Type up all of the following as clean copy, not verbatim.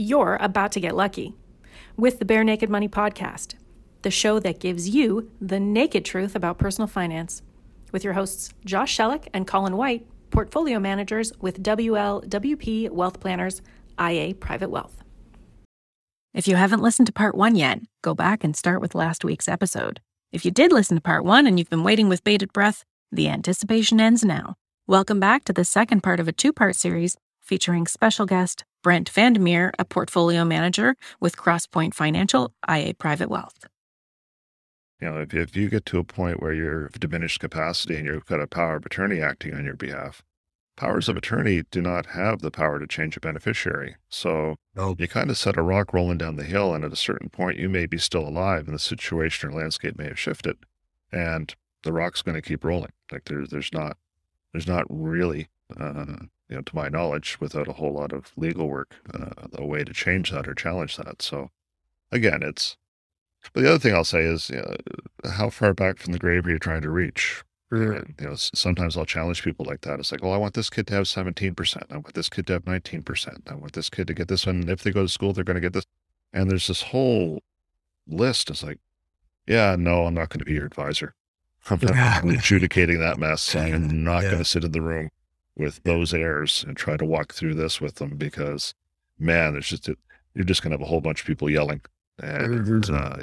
you're about to get lucky with the Bare Naked Money Podcast, the show that gives you the naked truth about personal finance, with your hosts Josh Shellick and Colin White, portfolio managers with WLWP Wealth Planners, IA Private Wealth. If you haven't listened to part 1 yet, go back and start with last week's episode. If you did listen to part 1 and you've been waiting with bated breath, the anticipation ends now. Welcome back to the second part of a 2-part series featuring special guest Brent Vandermeer, a portfolio manager with Crosspoint Financial, IA Private Wealth. You know, if you get to a point where you're of diminished capacity and you've got a power of attorney acting on your behalf, powers of attorney do not have the power to change a beneficiary. So you kind of set a rock rolling down the hill, and at a certain point, you may be still alive, and the situation or landscape may have shifted, and the rock's going to keep rolling. Like there's not really, to my knowledge, without a whole lot of legal work, a way to change that or challenge that. So again, but the other thing I'll say is, how far back from the grave are you trying to reach? Sometimes I'll challenge people like that. It's like, well, I want this kid to have 17%. I want this kid to have 19%. I want this kid to get this one. And if they go to school, they're going to get this. And there's this whole list. It's like, yeah, no, I'm not going to be your advisor. I'm not adjudicating that mess. I'm not going to sit in the room with those heirs and try to walk through this with them, because, man, you're just going to have a whole bunch of people yelling. And,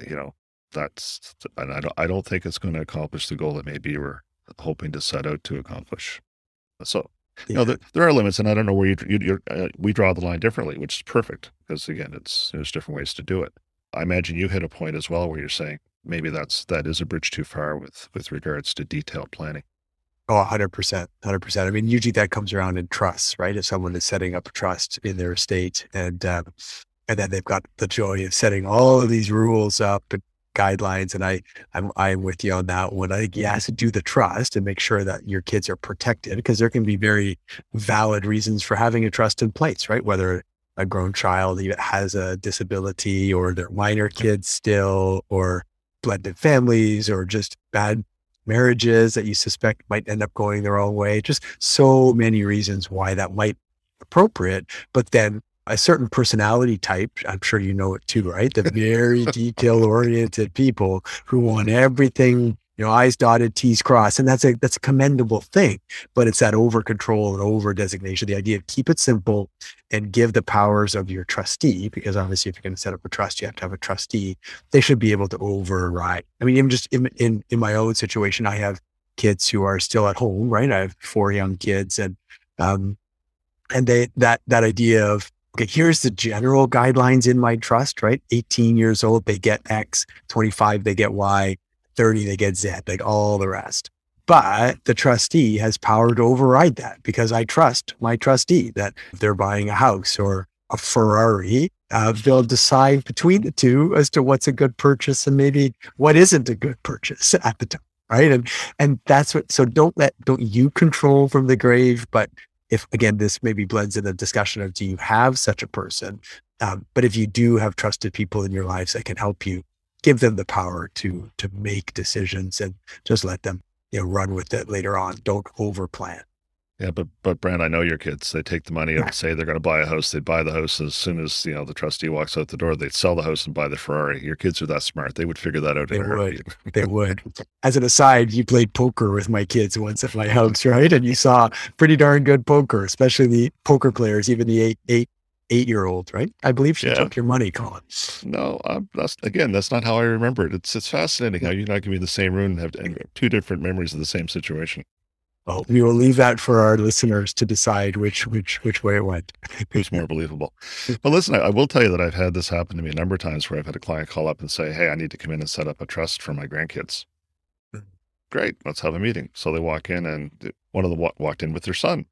I don't think it's going to accomplish the goal that maybe you were hoping to set out to accomplish. So, there are limits, and I don't know where we draw the line differently, which is perfect, because again, there's different ways to do it. I imagine you hit a point as well where you're saying maybe that is a bridge too far with regards to detailed planning. Oh, 100%. I mean, usually that comes around in trusts, right? If someone is setting up a trust in their estate, and then they've got the joy of setting all of these rules up and guidelines. And I'm with you on that one. I think you have to do the trust and make sure that your kids are protected, because there can be very valid reasons for having a trust in place, right? Whether a grown child even has a disability, or they're minor kids still, or blended families, or just bad marriages that you suspect might end up going their own way. Just so many reasons why that might be appropriate. But then a certain personality type, I'm sure you know it too, right? The very detail-oriented people who want everything, I's dotted, T's crossed. And that's a commendable thing, but it's that over control and over designation. The idea of keep it simple and give the powers of your trustee, because obviously if you're going to set up a trust, you have to have a trustee. They should be able to override. I mean, even just in my own situation, I have kids who are still at home, right? I have 4 young kids, and that idea of, okay, here's the general guidelines in my trust, right? 18 years old, they get X, 25, they get Y, 30, they get Z, like all the rest. But the trustee has power to override that, because I trust my trustee that if they're buying a house or a Ferrari, they'll decide between the two as to what's a good purchase and maybe what isn't a good purchase at the time, right? And that's so don't you control from the grave, but if, again, this maybe blends in a discussion of, do you have such a person? But if you do have trusted people in your lives that can help you, give them the power to make decisions, and just let them, run with it later on. Don't overplan. Yeah, but Brent, I know your kids. They take the money and say they're going to buy a house. They'd buy the house as soon as the trustee walks out the door. They'd sell the house and buy the Ferrari. Your kids are that smart. They would figure that out. They would. As an aside, you played poker with my kids once at my house, right? And you saw pretty darn good poker, especially the poker players, even the eight-year-old, right? I believe she took your money, Colin. No, that's not how I remember it. It's fascinating how you and I can be in the same room and have 2 different memories of the same situation. Well, we will leave that for our listeners to decide which way it went. Who's more believable? But listen, I will tell you that I've had this happen to me a number of times, where I've had a client call up and say, hey, I need to come in and set up a trust for my grandkids. Great, let's have a meeting. So they walk in, and one of them walked in with their son.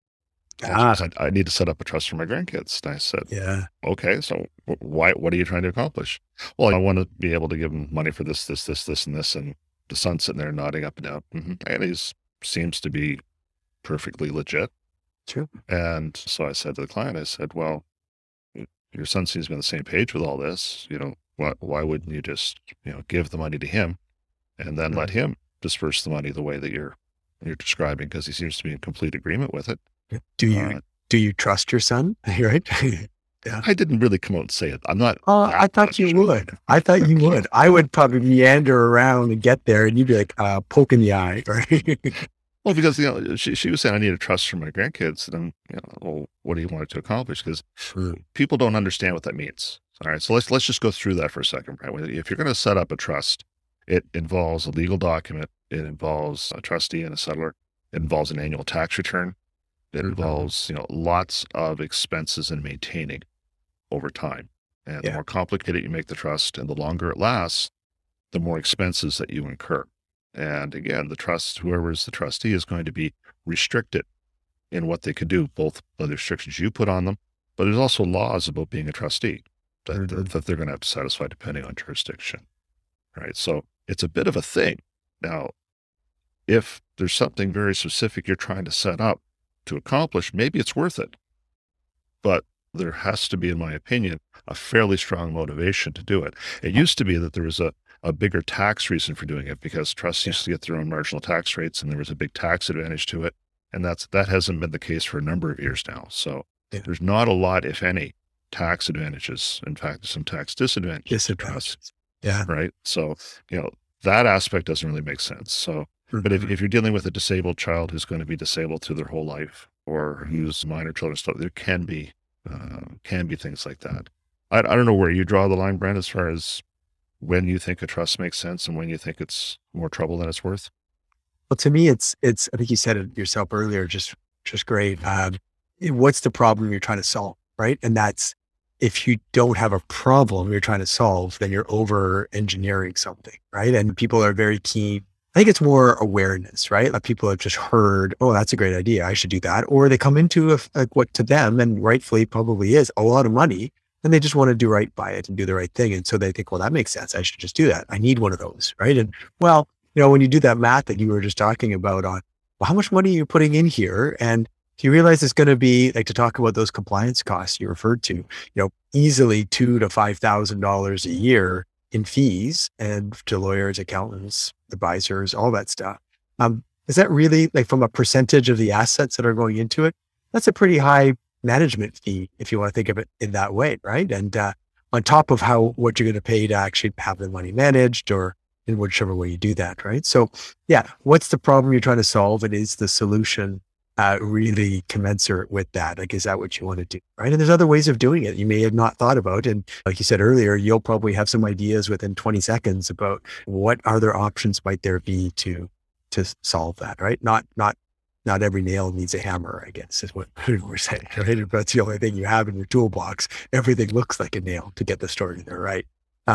Said, I need to set up a trust for my grandkids. And I said, okay, so what are you trying to accomplish? Well, I want to be able to give them money for this, and this. And the son's sitting there nodding up and down. Mm-hmm. And he's seems to be perfectly legit. True. And so I said to the client, I said, well, your son seems to be on the same page with all this. Why wouldn't you just, give the money to him and then let him disperse the money the way that you're describing, because he seems to be in complete agreement with it. Do you trust your son? Right? I didn't really come out and say it. I'm not. I thought you would. I thought you would. I would probably meander around and get there, and you'd be like, poke in the eye. Right? Well, because she was saying I need a trust for my grandkids, and well, what do you want it to accomplish? Because people don't understand what that means. All right, so let's just go through that for a second. Right, if you're going to set up a trust, it involves a legal document. It involves a trustee and a settlor. It involves an annual tax return. It involves lots of expenses in maintaining over time. And the more complicated you make the trust, and the longer it lasts, the more expenses that you incur. And again, the trust, whoever is the trustee, is going to be restricted in what they could do, both by the restrictions you put on them, but there's also laws about being a trustee that they're going to have to satisfy depending on jurisdiction, right? So it's a bit of a thing. Now, if there's something very specific you're trying to set up to accomplish, maybe it's worth it. But there has to be, in my opinion, a fairly strong motivation to do it. It used to be that there was a bigger tax reason for doing it, because trusts used to get their own marginal tax rates, and there was a big tax advantage to it. And that hasn't been the case for a number of years now. So there's not a lot, if any, tax advantages. In fact, there's some tax disadvantages to trusts. Yeah. Right. So, that aspect doesn't really make sense. So, but if you're dealing with a disabled child who's going to be disabled through their whole life, or who's minor children, stuff, there can be things like that. I don't know where you draw the line, Brent, as far as when you think a trust makes sense and when you think it's more trouble than it's worth. Well, to me, it's, I think you said it yourself earlier, just great. What's the problem you're trying to solve, right? And that's, if you don't have a problem you're trying to solve, then you're over engineering something, right? And people are very keen. I think it's more awareness, right? Like people have just heard, oh, that's a great idea, I should do that. Or they come into what to them, and rightfully probably is, a lot of money, and they just want to do right by it and do the right thing. And so they think, well, that makes sense, I should just do that. I need one of those, right? And well, when you do that math that you were just talking about on, well, how much money are you putting in here? And you realize it's going to be, like, to talk about those compliance costs you referred to, easily $2,000 to $5,000 a year in fees, and to lawyers, accountants, advisors, all that stuff. Is that really, like, from a percentage of the assets that are going into it? That's a pretty high management fee, if you want to think of it in that way, right? And on top of what you're going to pay to actually have the money managed, or in whichever way you do that, right? So yeah, what's the problem you're trying to solve, and is the solution really commensurate with that? Like, is that what you want to do, right? And there's other ways of doing it you may have not thought about. And like you said earlier, you'll probably have some ideas within 20 seconds about what other options might there be to solve that, right? Not every nail needs a hammer, I guess, is what we're saying, right? If that's the only thing you have in your toolbox, everything looks like a nail to get the story there, right?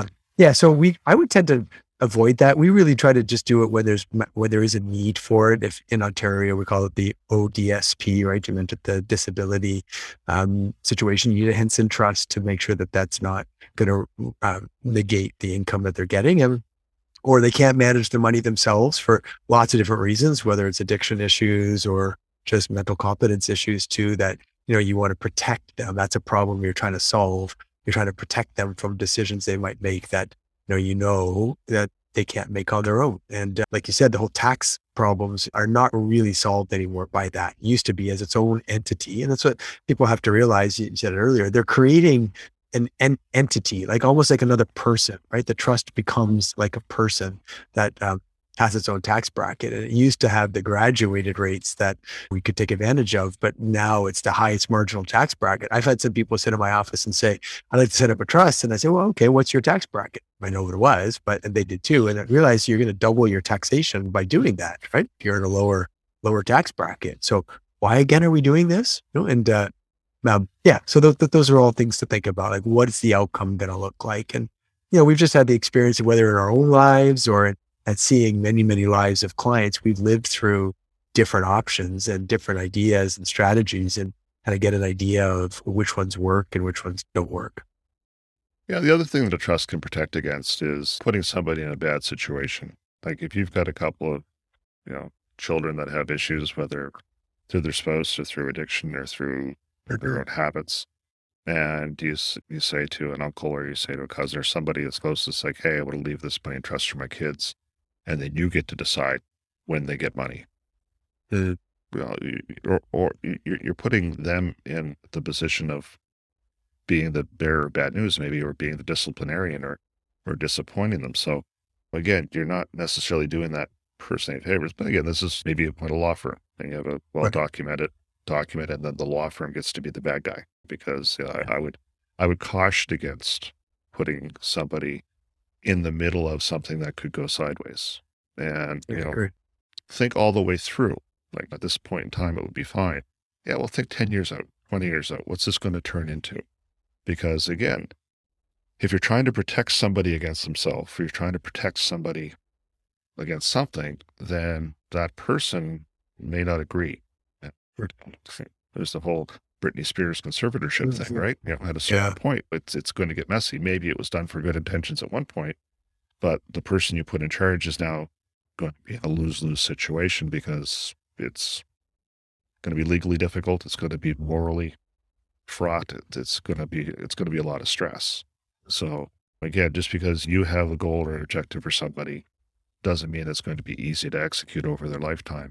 So I would tend to avoid that. We really try to just do it when there is a need for it. If in Ontario, we call it the ODSP, right? You mentioned the disability situation. You need a Henson trust to make sure that that's not going to negate the income that they're getting. Or they can't manage the money themselves for lots of different reasons, whether it's addiction issues or just mental competence issues too, that, you want to protect them. That's a problem you're trying to solve. You're trying to protect them from decisions they might make that, that they can't make on their own. And like you said, the whole tax problems are not really solved anymore by that. It used to be as its own entity. And that's what people have to realize. You said it earlier, they're creating an entity, like almost like another person, right? The trust becomes like a person that has its own tax bracket. And it used to have the graduated rates that we could take advantage of, but now it's the highest marginal tax bracket. I've had some people sit in my office and say, I'd like to set up a trust. And I say, well, okay, what's your tax bracket? I know what it was, and they did too. And I realized you're going to double your taxation by doing that, right? You're in a lower tax bracket. So why again are we doing this? So those are all things to think about. Like, what is the outcome going to look like? And, we've just had the experience of, whether in our own lives or at seeing many, many lives of clients, we've lived through different options and different ideas and strategies, and kind of get an idea of which ones work and which ones don't work. Yeah. The other thing that a trust can protect against is putting somebody in a bad situation. Like, if you've got a couple of, children that have issues, whether through their spouse or through addiction or through their own habits, and you say to an uncle, or you say to a cousin or somebody that's close, it's like, hey, I want to leave this money in trust for my kids. And then you get to decide when they get money. Or you're putting them in the position of being the bearer of bad news, maybe, or being the disciplinarian, or disappointing them. So again, you're not necessarily doing that person any favors. But again, this is maybe a law firm, and you have a well-documented document, and then the law firm gets to be the bad guy, because I would caution against putting somebody in the middle of something that could go sideways. And, think all the way through. Like, at this point in time, it would be fine. Yeah, well, think 10 years out, 20 years out. What's this going to turn into? Because again, if you're trying to protect somebody against themselves, or you're trying to protect somebody against something, then that person may not agree. There's the whole Britney Spears conservatorship thing, right? At a certain point, it's going to get messy. Maybe it was done for good intentions at one point, but the person you put in charge is now going to be in a lose-lose situation, because it's going to be legally difficult. It's going to be morally fraught. It's going to be a lot of stress. So again, just because you have a goal or an objective for somebody doesn't mean it's going to be easy to execute over their lifetime.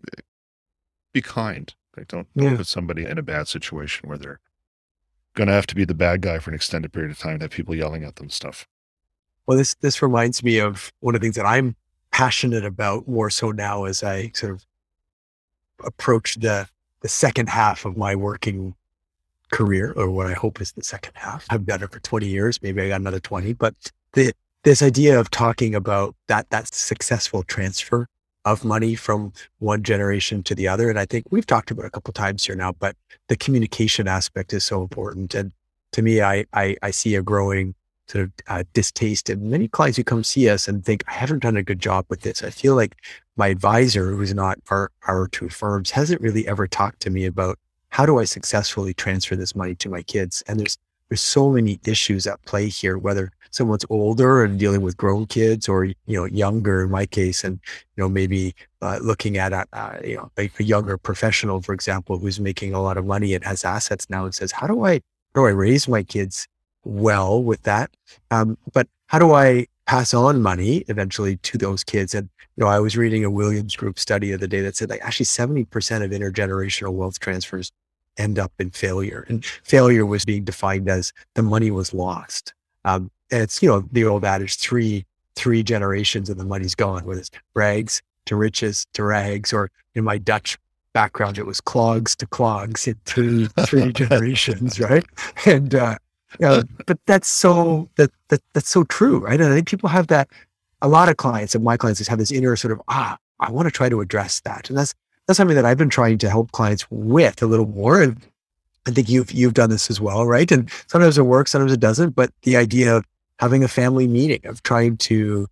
Be kind. Like, don't put somebody in a bad situation where they're going to have to be the bad guy for an extended period of time and have people yelling at them and stuff. Well, this reminds me of one of the things that I'm passionate about more so now as I sort of approach the second half of my working career, or what I hope is the second half. I've done it for 20 years. Maybe I got another 20, but this idea of talking about that successful transfer of money from one generation to the other. And I think we've talked about it a couple of times here now, but the communication aspect is so important. And to me, I see a growing sort of distaste in many clients who come see us and think, I haven't done a good job with this. I feel like my advisor, who's not our two firms, hasn't really ever talked to me about how do I successfully transfer this money to my kids? And there's so many issues at play here, whether someone's older and dealing with grown kids, or, younger in my case, and, maybe looking at, a younger professional, for example, who's making a lot of money and has assets now, and says, how do I raise my kids well with that? But how do I pass on money eventually to those kids? And, I was reading a Williams Group study the other day that said like actually 70% of intergenerational wealth transfers end up in failure. And failure was being defined as the money was lost. And it's, the old adage, three generations and the money's gone, whether it's rags to riches to rags, or in my Dutch background, it was clogs to clogs in three generations, right? And, but that's so true, right? And I think people have that. A lot of clients, and my clients, just have this inner sort of, I want to try to address that. And that's something that I've been trying to help clients with a little more. And I think you've done this as well, right? And sometimes it works, sometimes it doesn't. But the idea of having a family meeting, of trying to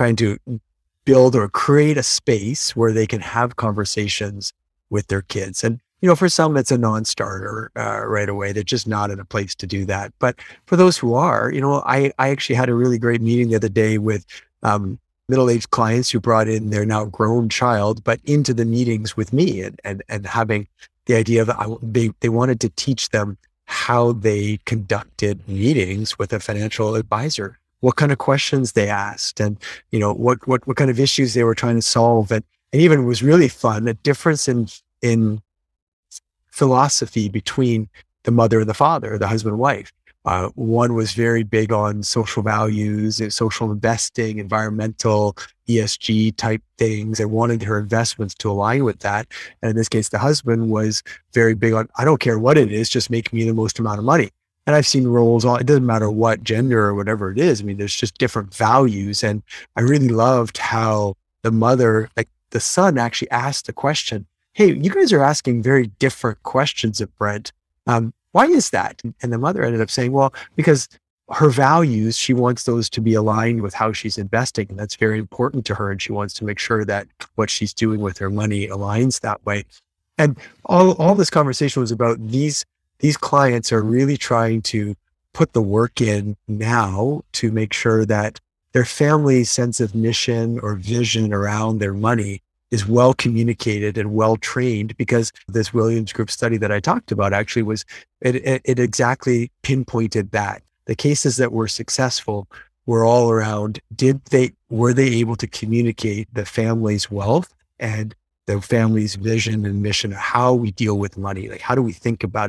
build or create a space where they can have conversations with their kids. And, for some, it's a non-starter right away. They're just not in a place to do that. But for those who are, I actually had a really great meeting the other day with middle-aged clients who brought in their now grown child, but into the meetings with me, and having the idea of they wanted to teach them how they conducted meetings with a financial advisor, what kind of questions they asked, and what kind of issues they were trying to solve, and even it was really fun, a difference in philosophy between the mother and the father, the husband and wife. One was very big on social values, social investing, environmental, ESG type things, and wanted her investments to align with that. And in this case, the husband was very big on, I don't care what it is, just make me the most amount of money. And I've seen roles, it doesn't matter what gender or whatever it is. I mean, there's just different values. And I really loved how the mother, like the son, actually asked the question, hey, you guys are asking very different questions of Brent. Why is that? And the mother ended up saying, well, because her values, she wants those to be aligned with how she's investing. And that's very important to her. And she wants to make sure that what she's doing with her money aligns that way. And all this conversation was about these clients are really trying to put the work in now to make sure that their family's sense of mission or vision around their money is well communicated and well trained, because this Williams Group study that I talked about actually was, it exactly pinpointed that. The cases that were successful were all around, were they able to communicate the family's wealth and the family's vision and mission of how we deal with money? Like, how do we think about it?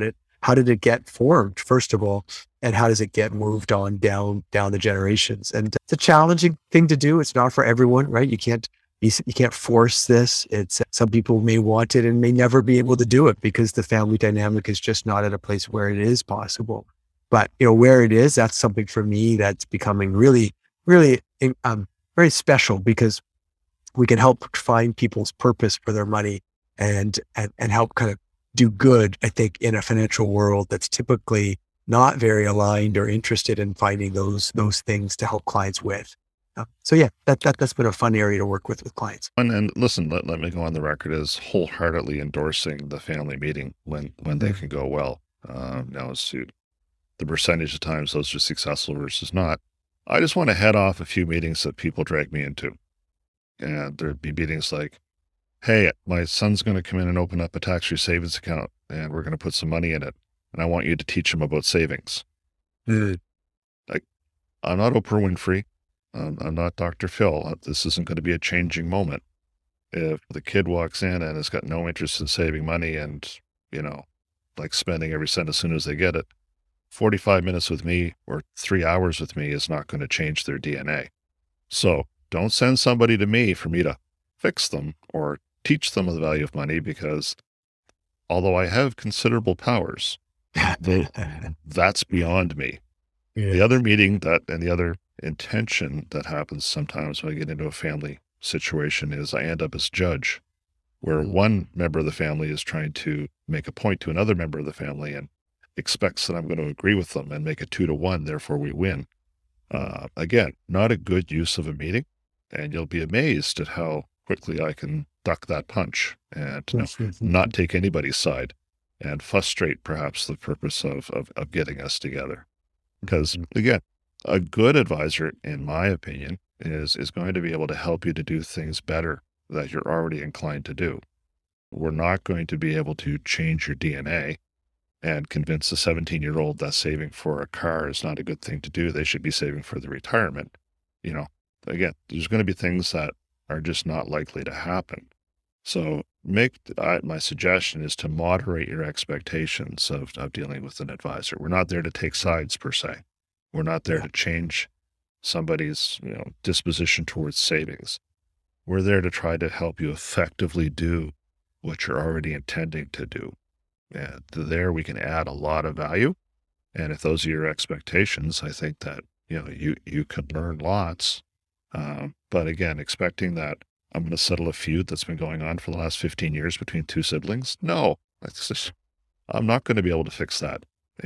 how did it get formed, first of all, and how does it get moved on down the generations? And it's a challenging thing to do. It's not for everyone, right? You can't force this. It's some people may want it and may never be able to do it because the family dynamic is just not at a place where it is possible. But where it is, that's something for me that's becoming really, really very special, because we can help find people's purpose for their money and help kind of do good, I think, in a financial world that's typically not very aligned or interested in finding those things to help clients with. So yeah, that's been a fun area to work with clients. And listen, let me go on the record as wholeheartedly endorsing the family meeting when they can go well. Now, as to the percentage of times those are successful versus not, I just want to head off a few meetings that people drag me into. And there'd be meetings like, hey, my son's going to come in and open up a tax-free savings account, and we're going to put some money in it, and I want you to teach him about savings. Like, I'm not Oprah Winfrey. I'm not Dr. Phil. This isn't going to be a changing moment. If the kid walks in and has got no interest in saving money and, like spending every cent as soon as they get it, 45 minutes with me or 3 hours with me is not going to change their DNA. So don't send somebody to me for me to fix them or teach them the value of money, because although I have considerable powers, that's beyond me. Yeah. The other meeting and the other intention that happens sometimes when I get into a family situation is I end up as judge, where one member of the family is trying to make a point to another member of the family and expects that I'm going to agree with them and make it 2-1, therefore we win. Again, not a good use of a meeting, and you'll be amazed at how quickly I can duck that punch and not take anybody's side and frustrate perhaps the purpose of getting us together. Because again, a good advisor, in my opinion, is going to be able to help you to do things better that you're already inclined to do. We're not going to be able to change your DNA and convince a 17-year-old that saving for a car is not a good thing to do. They should be saving for the retirement. Again, there's going to be things that are just not likely to happen. So my suggestion is to moderate your expectations of dealing with an advisor. We're not there to take sides per se. We're not there to change somebody's disposition towards savings. We're there to try to help you effectively do what you're already intending to do. And there we can add a lot of value. And if those are your expectations, I think that you can learn lots. But again, expecting that I'm going to settle a feud that's been going on for the last 15 years between two siblings, no, I'm not going to be able to fix that.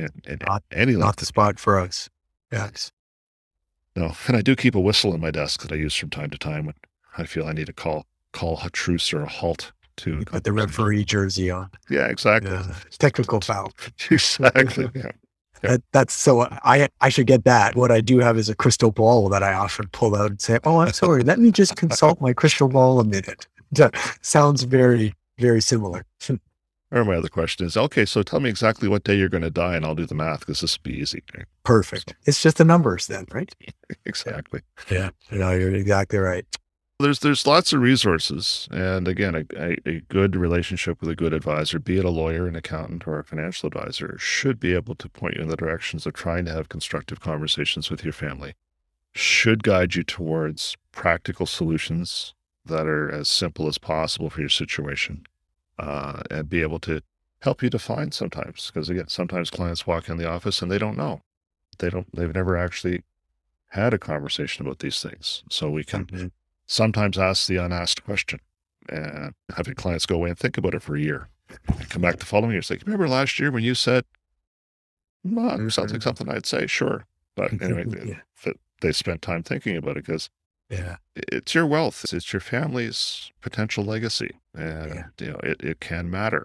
Not the spot for us. Yes. No, and I do keep a whistle in my desk that I use from time to time when I feel I need to call a truce or a halt to put the referee jersey on. Yeah, exactly. Technical foul. Exactly. Yeah. That's so I should get that. What I do have is a crystal ball that I often pull out and say, "Oh, I'm sorry. Let me just consult my crystal ball a minute." That sounds very, very similar. Or my other question is, okay, so tell me exactly what day you're going to die, and I'll do the math because this will be easy. Perfect. So, it's just the numbers then, right? Exactly. Yeah. You're exactly right. There's lots of resources, and again, a good relationship with a good advisor, be it a lawyer, an accountant, or a financial advisor, should be able to point you in the directions of trying to have constructive conversations with your family, should guide you towards practical solutions that are as simple as possible for your situation, and be able to help you define sometimes, because again, sometimes clients walk in the office and they don't know. They've never actually had a conversation about these things. So we can sometimes ask the unasked question and have your clients go away and think about it for a year and come back the following year. Say, remember last year when you said, sounds like something I'd say, sure. But anyway, they spent time thinking about it because it's your wealth. It's your family's potential legacy. And, it can matter.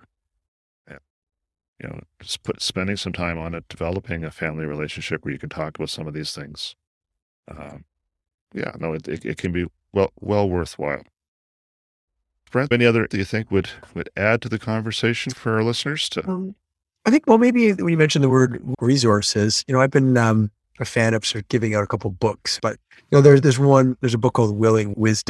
And, just spending some time on it, developing a family relationship where you can talk about some of these things. It can be well worthwhile. Brent, any other do you think would add to the conversation for our listeners? I think, maybe when you mentioned the word resources, I've been a fan of sort of giving out a couple books, but there's a book called Willing Wisdom,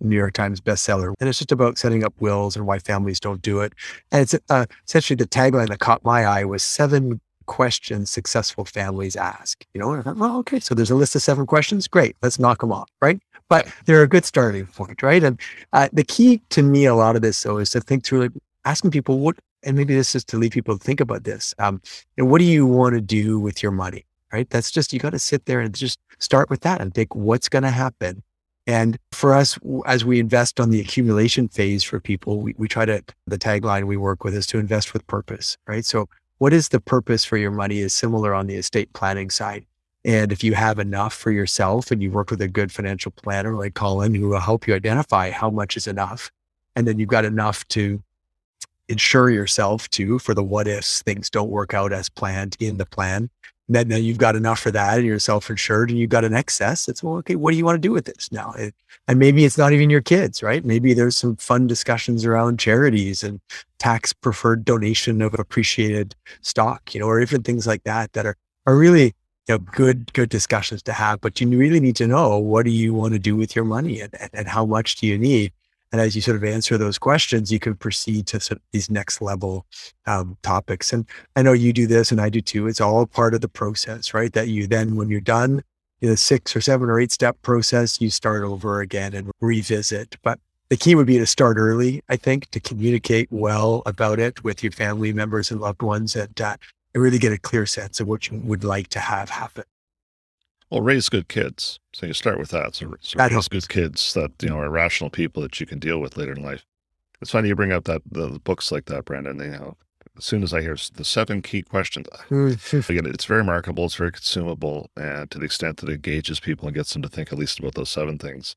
New York Times bestseller. And it's just about setting up wills and why families don't do it. And it's essentially the tagline that caught my eye was 7 questions successful families ask. And I thought, well, okay, so there's a list of 7 questions. Great, let's knock them off, right? But they're a good starting point, right? And the key to me, a lot of this, though, is to think through, like, asking people and maybe this is to lead people to think about this. What do you want to do with your money, right? That's just, you got to sit there and just start with that and think, what's going to happen? And for us, as we invest on the accumulation phase for people, we try to, the tagline we work with is to invest with purpose, right? So what is the purpose for your money is similar on the estate planning side. And if you have enough for yourself and you work with a good financial planner like Colin, who will help you identify how much is enough, and then you've got enough to insure yourself too for the what ifs things don't work out as planned in the plan. Then you've got enough for that and you're self-insured and you've got an excess. It's, well, okay, what do you want to do with this now? And maybe it's not even your kids, right? Maybe there's some fun discussions around charities and tax preferred donation of appreciated stock, or different things like that are really, good discussions to have, but you really need to know, what do you want to do with your money and how much do you need? And as you sort of answer those questions, you can proceed to sort of these next level topics. And I know you do this and I do too. It's all part of the process, right? That you then, when you're done, the 6 or 7 or 8 step process, you start over again and revisit. But the key would be to start early, I think, to communicate well about it with your family members and loved ones and really get a clear sense of what you would like to have happen. Well, raise good kids. So you start with that. So raise good kids that, are rational people that you can deal with later in life. It's funny you bring up the books like that, Brendan. As soon as I hear the 7 key questions, again, it's very marketable, it's very consumable, and to the extent that it engages people and gets them to think at least about those 7 things,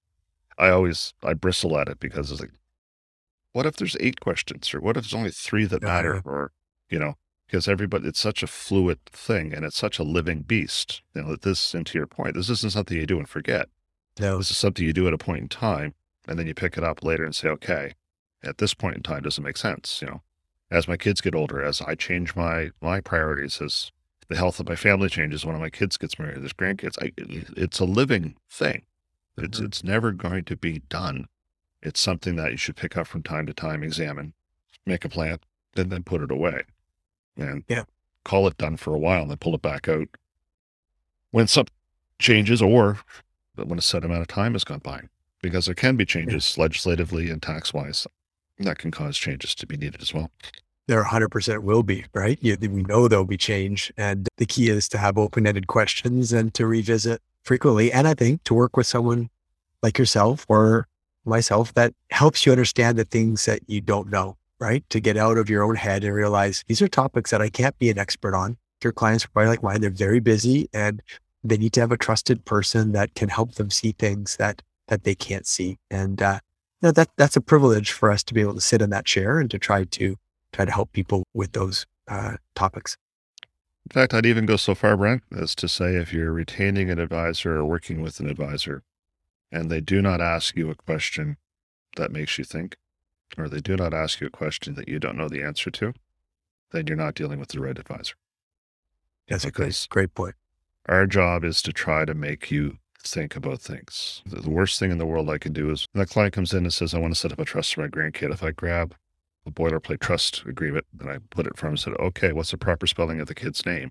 I bristle at it because it's like, what if there's 8 questions, or what if there's only 3 that matter, or because it's such a fluid thing and it's such a living beast. And to your point, this isn't something you do and forget. No. This is something you do at a point in time, and then you pick it up later and say, okay, at this point in time, does it make sense? As my kids get older, as I change my priorities, as the health of my family changes, when my kids gets married, there's grandkids, it's a living thing. It's never going to be done. It's something that you should pick up from time to time, examine, make a plan, and then put it away. And call it done for a while and then pull it back out when something changes, or when a set amount of time has gone by, because there can be changes legislatively and tax-wise that can cause changes to be needed as well. There 100% will be, right? We know there'll be change. And the key is to have open-ended questions and to revisit frequently. And I think to work with someone like yourself or myself that helps you understand the things that you don't know, right? To get out of your own head and realize these are topics that I can't be an expert on. Your clients are probably like mine. They're very busy and they need to have a trusted person that can help them see things that they can't see. And that's a privilege for us to be able to sit in that chair and to try to help people with those topics. In fact, I'd even go so far, Brent, as to say if you're retaining an advisor or working with an advisor and they do not ask you a question that makes you think, or they do not ask you a question that you don't know the answer to, then you're not dealing with the right advisor. That's a great point. Our job is to try to make you think about things. The worst thing in the world I can do is when a client comes in and says, I want to set up a trust for my grandkid. If I grab a boilerplate trust agreement and I put it from and said, okay, what's the proper spelling of the kid's name?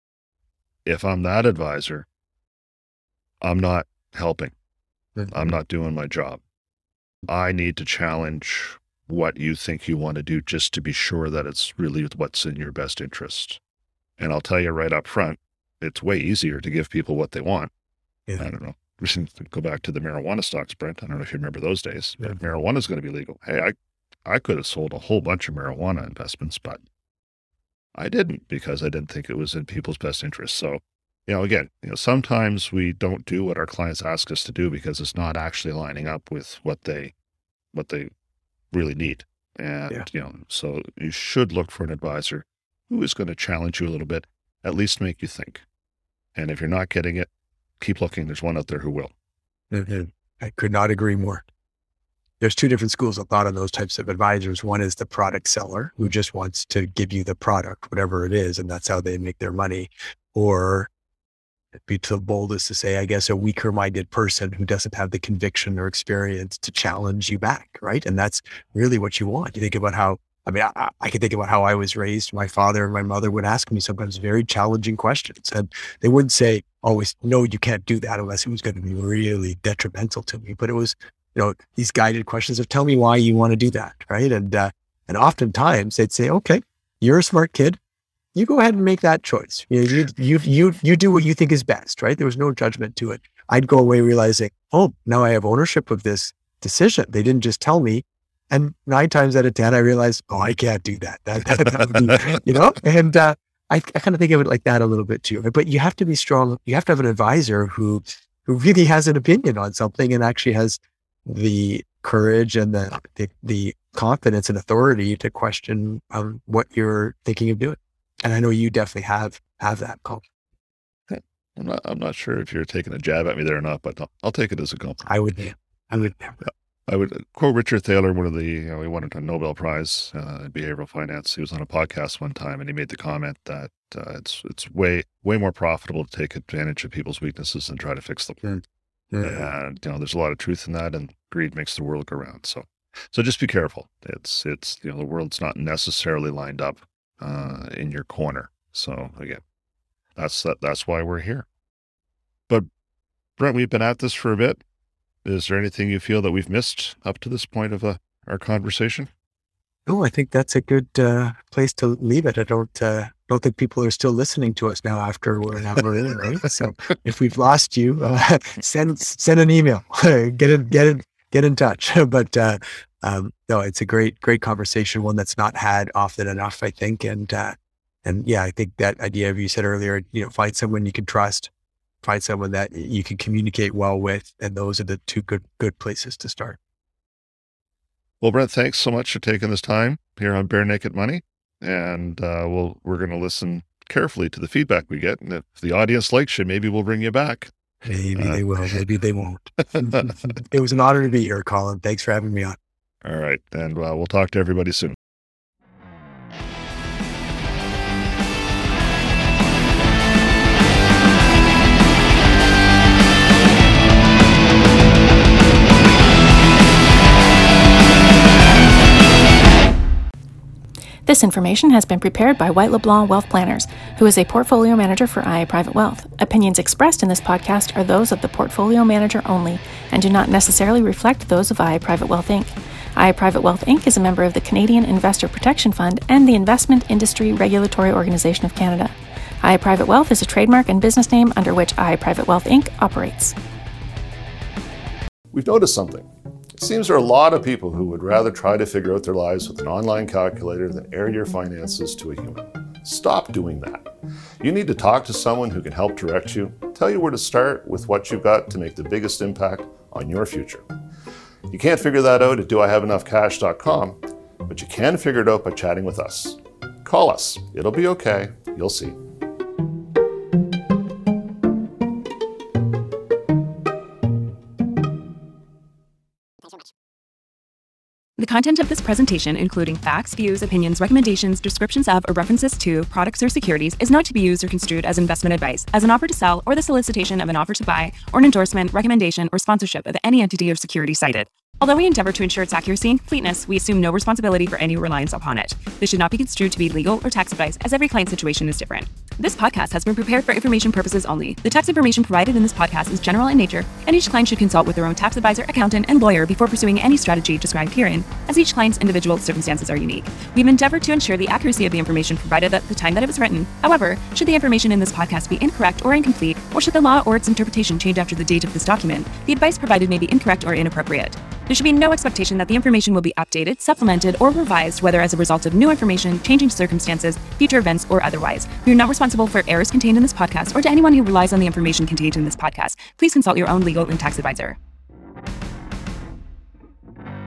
If I'm that advisor, I'm not helping. I'm not doing my job. I need to challenge what you think you want to do just to be sure that it's really what's in your best interest. And I'll tell you right up front, it's way easier to give people what they want. Yeah. I don't know. We should go back to the marijuana stocks, Brent. I don't know if you remember those days. Yeah. But marijuana is going to be legal. Hey, I could have sold a whole bunch of marijuana investments, but I didn't because I didn't think it was in people's best interest. So, again, sometimes we don't do what our clients ask us to do because it's not actually lining up with what they really need. And, so you should look for an advisor who is going to challenge you a little bit, at least make you think. And if you're not getting it, keep looking. There's one out there who will. Mm-hmm. I could not agree more. There's 2 different schools of thought on those types of advisors. One is the product seller who just wants to give you the product, whatever it is, and that's how they make their money. Or be too bold as to say, I guess, a weaker-minded person who doesn't have the conviction or experience to challenge you back, right? And that's really what you want. You think about how, I can think about how I was raised. My father and my mother would ask me sometimes very challenging questions, and they wouldn't say always, no, you can't do that unless it was going to be really detrimental to me. But it was, these guided questions of, tell me why you want to do that, right? And oftentimes they'd say, okay, you're a smart kid. You go ahead and make that choice. You do what you think is best, right? There was no judgment to it. I'd go away realizing, oh, now I have ownership of this decision. They didn't just tell me. And 9 times out of 10, I realized, oh, I can't do that. That would be, and I kind of think of it like that a little bit too. But you have to be strong. You have to have an advisor who really has an opinion on something and actually has the courage and the confidence and authority to question what you're thinking of doing. And I know you definitely have that, Colin. I'm not sure if you're taking a jab at me there or not, but I'll take it as a compliment. I would. I would quote Richard Thaler, one of the, he won a Nobel Prize in behavioral finance. He was on a podcast one time and he made the comment that it's way more profitable to take advantage of people's weaknesses than try to fix them. And, there's a lot of truth in that, and greed makes the world go round. So just be careful. It's the world's not necessarily lined up in your corner. So again, that's why we're here. But Brent, we've been at this for a bit. Is there anything you feel that we've missed up to this point of our conversation? No, I think that's a good place to leave it. I don't think people are still listening to us now after we're in, right? So if we've lost you, send an email, get in touch. But no, it's a great conversation, one that's not had often enough, I think. And yeah, I think that idea of, you said earlier, find someone you can trust, find someone that you can communicate well with, and those are the two good places to start. Well, Brent, thanks so much for taking this time here on Bare Naked Money. And we're going to listen carefully to the feedback we get. And if the audience likes you, maybe we'll bring you back. Maybe they will. Maybe they won't. It was an honor to be here, Colin. Thanks for having me on. All right. And we'll talk to everybody soon. This information has been prepared by White LeBlanc Wealth Planners, who is a portfolio manager for IA Private Wealth. Opinions expressed in this podcast are those of the portfolio manager only and do not necessarily reflect those of IA Private Wealth Inc. IA Private Wealth Inc. is a member of the Canadian Investor Protection Fund and the Investment Industry Regulatory Organization of Canada. IA Private Wealth is a trademark and business name under which IA Private Wealth Inc. operates. We've noticed something. It seems there are a lot of people who would rather try to figure out their lives with an online calculator than air your finances to a human. Stop doing that. You need to talk to someone who can help direct you, tell you where to start with what you've got to make the biggest impact on your future. You can't figure that out at doihaveenoughcash.com, but you can figure it out by chatting with us. Call us. It'll be okay. You'll see. The content of this presentation, including facts, views, opinions, recommendations, descriptions of, or references to products or securities, is not to be used or construed as investment advice, as an offer to sell, or the solicitation of an offer to buy, or an endorsement, recommendation, or sponsorship of any entity or security cited. Although we endeavor to ensure its accuracy and completeness, we assume no responsibility for any reliance upon it. This should not be construed to be legal or tax advice, as every client situation is different. This podcast has been prepared for information purposes only. The tax information provided in this podcast is general in nature, and each client should consult with their own tax advisor, accountant, and lawyer before pursuing any strategy described herein, as each client's individual circumstances are unique. We've endeavored to ensure the accuracy of the information provided at the time that it was written. However, should the information in this podcast be incorrect or incomplete, or should the law or its interpretation change after the date of this document, the advice provided may be incorrect or inappropriate. There should be no expectation that the information will be updated, supplemented, or revised, whether as a result of new information, changing circumstances, future events, or otherwise. We are not responsible for errors contained in this podcast or to anyone who relies on the information contained in this podcast. Please consult your own legal and tax advisor.